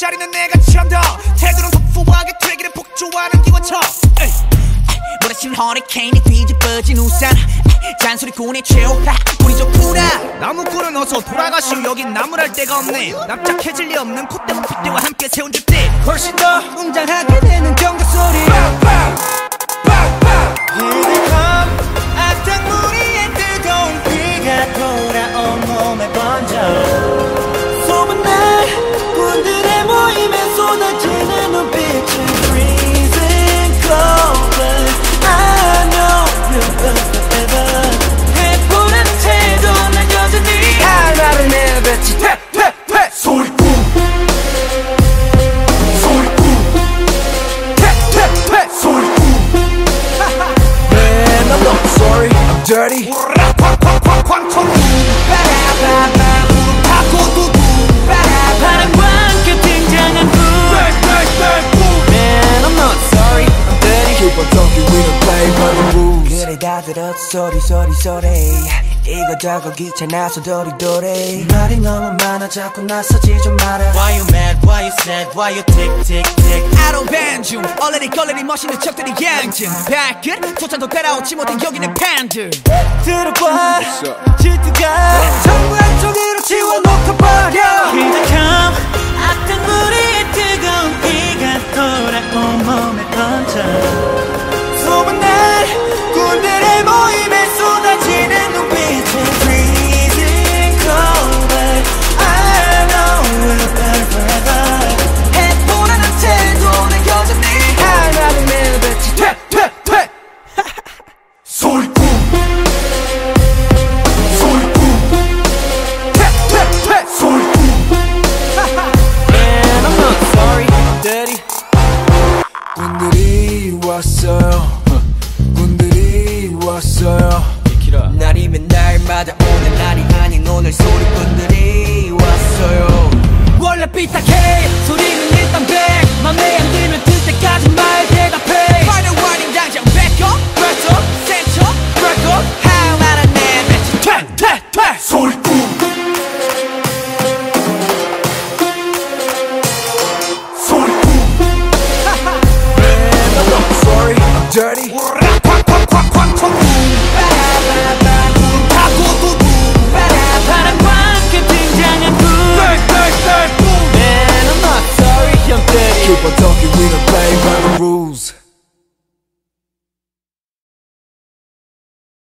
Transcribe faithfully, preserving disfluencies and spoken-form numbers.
자리는 내가 찬다. 태도는 터프하게 되기를 폭주하는 기관차. 몰아친 허리케인이 뒤집어진 우산. 잔소리꾼의 최후파 우리 좋구나. 나무꾼은 어서 돌아가시오. 여긴 나무랄 데가 없네. 납작해질 리 없는 콧대와 핏대와 함께 세운 주택. 훨씬 더 웅장하게 되는 경적 소리. Here they come. 악당무리의 뜨거운 비가 돌아온 몸에 번져. 소문난 군들의 모임에 쏟아지는 눈빛은 freezing cold, but I know you'll forever. 해보라는 태도 난 여전히 알바를 내뱉지. 퇴퇴퇴 소리꾼 소리꾼 퇴퇴퇴 소리꾼. Man, I'm not sorry, I'm dirty. 쾅쾅쾅쾅 바람과 함께 등장한 후. Man, I'm not sorry, I'm dirty. Keep on talking, we don't play by the rules. 그래 다 들었어 소리 소리 소리. 이거저거 귀찮아서 도리도리. 말이 너무 많아 자꾸 나서지 좀 마라. Why you mad, why you sad, why you tick tick tick. I don't ban 중 얼레리 걸레리 멋있는 척들이 양증. 발끝 소찬도 따라오지 못해 여기는 팬들. 들어봐 질투가 전부 한쪽으로 치워놓고 버려. Here they come. 악당무리의 뜨거운 비가 돌아온 몸에 번져. 소문난 군들의 모임에 쏟아지는 눈빛은 freezing cold, but I know we'll burn forever. 해보라는 태도는 여전히 알바를 내뱉지. 퇴퇴퇴 소리꾼 소리꾼 퇴퇴퇴 소리꾼. Man, I'm not sorry, I'm dirty. 군들이 왔어요. 군들이 왔어요. 날이면 날마다 오늘 날이 아닌 오늘 소리꾼들이 왔어요. 원래 삐딱해 소리는 일단 백. 맘에 안 들면 들 때까지 말 대답해. Final warning 당장 back up press up set up break up. How about a man bitch. 퇴퇴퇴 소리꾼 소리꾼. Man, I'm not sorry, I'm dirty.